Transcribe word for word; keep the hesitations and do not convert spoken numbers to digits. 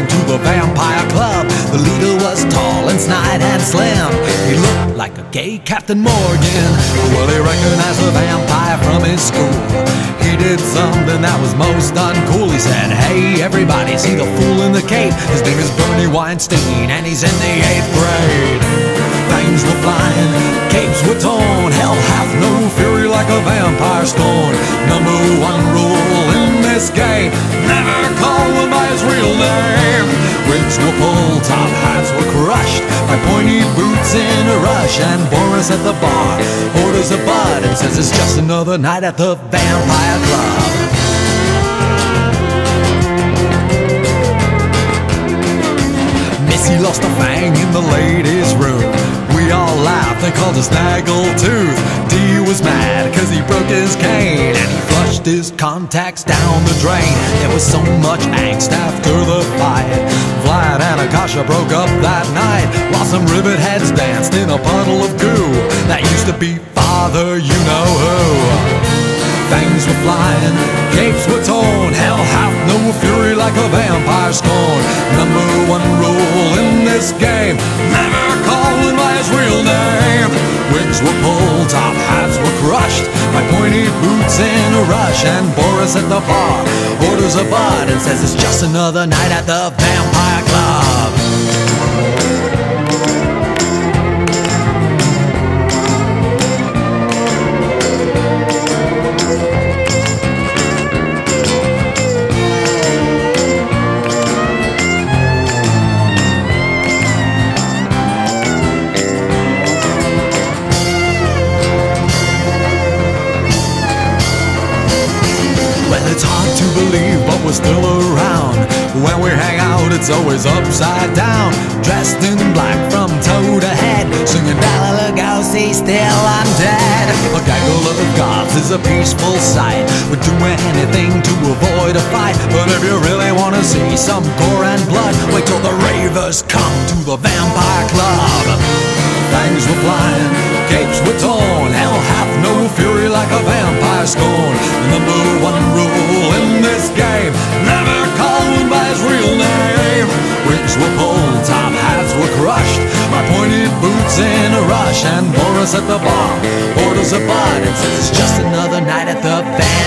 came to the vampire club. The leader was tall and snide and slim. He looked like a gay Captain Morgan. Well, he recognized the vampire from his school. He did something that was most uncool. He said, "Hey, everybody, see the fool in the cape? His name is Bernie Weinstein, and he's in the eighth grade." Fangs were flying, capes were torn. Hell hath no fury like a vampire scorn. Number one rule in this game: never call him by his real name. Wigs were pulled, top hats were crushed by pointy boots in a rush. And Boris at the bar orders a bud and says it's just another night at the vampire club. Missy lost a fang in the ladies' room. We all laughed, they called us Snaggletooth. D was mad cause he broke his cane, and he flushed his contacts down the drain. There was so much angst after the fight. Vlad and Akasha broke up that night, while some rivet heads danced in a puddle of goo. That used to be Father You-Know-Who. Fangs were flying, capes were torn. Hell hath no fury like a vampire scorn. Number one rule in this game: never call him by his real name. Wigs were pulled, top hats were crushed by pointy boots in a rush. And Boris at the bar orders a bud and says it's just another night at the vampire club. It's hard to believe, but we're still around. When we hang out, it's always upside down. Dressed in black from toe to head, singing Bela Lugosi, still undead. A gaggle of gods is a peaceful sight. We'd do anything to avoid a fight. But if you really want to see some gore and blood, wait till the ravers come to the vampire club. Fangs were flying, capes were torn. Hell hath no fury like a vampire scorn. The number one rule in this game: never call him by his real name. Wigs were pulled, top hats were crushed by pointed boots in a rush. And Boris at the bar orders a bud and says it's just another night at the band.